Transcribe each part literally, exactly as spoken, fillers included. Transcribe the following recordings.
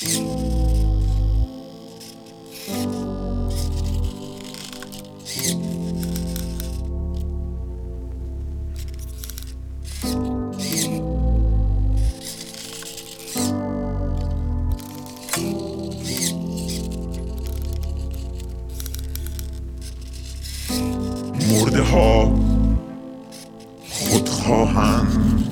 مرده ها خودخواهند،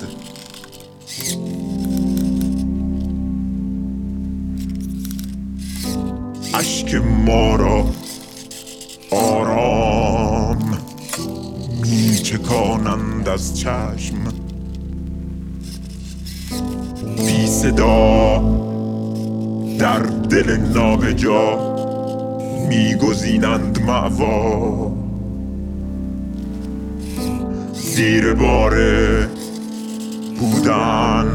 اشک ما را آرام می چکانند از چشم، بی صدا در دل نابجا می گزینند مأوا، زیر بار بودن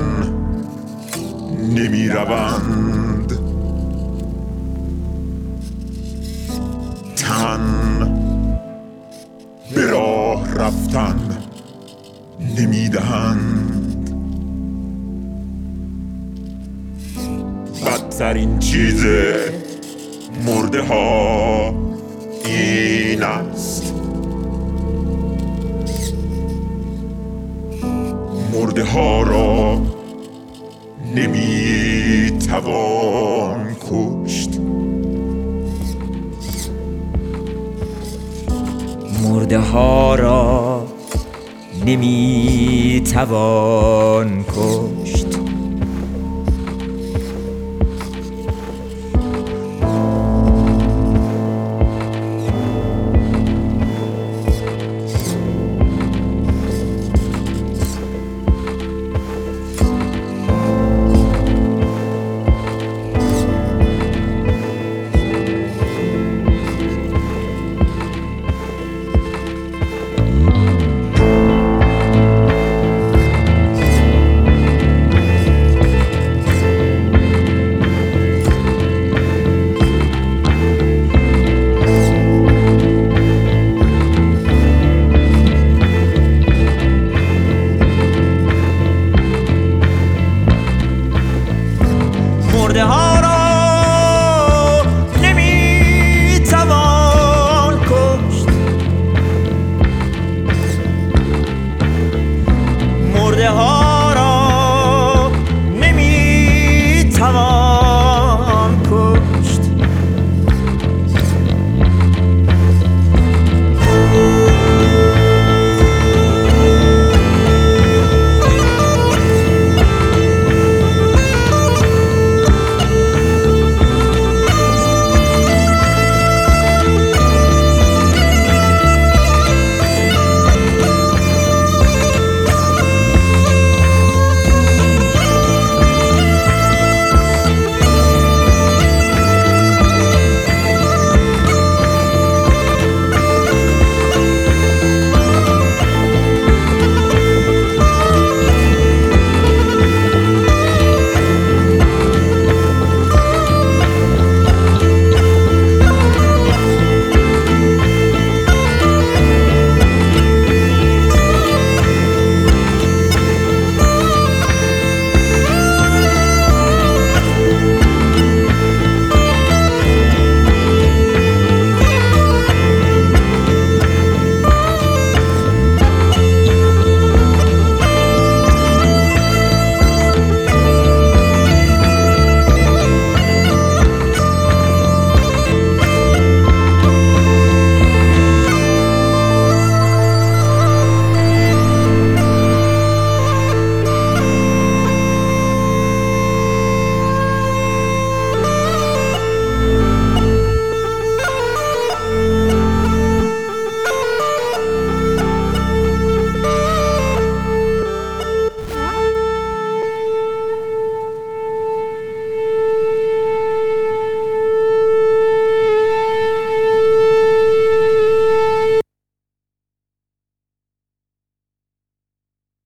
نمی روند، تن به راه رفتن نمی دهند. بدترین چیز مرده ها این است، مرده ها را نمی توان کشت. مرده ها را نمی توان کشت.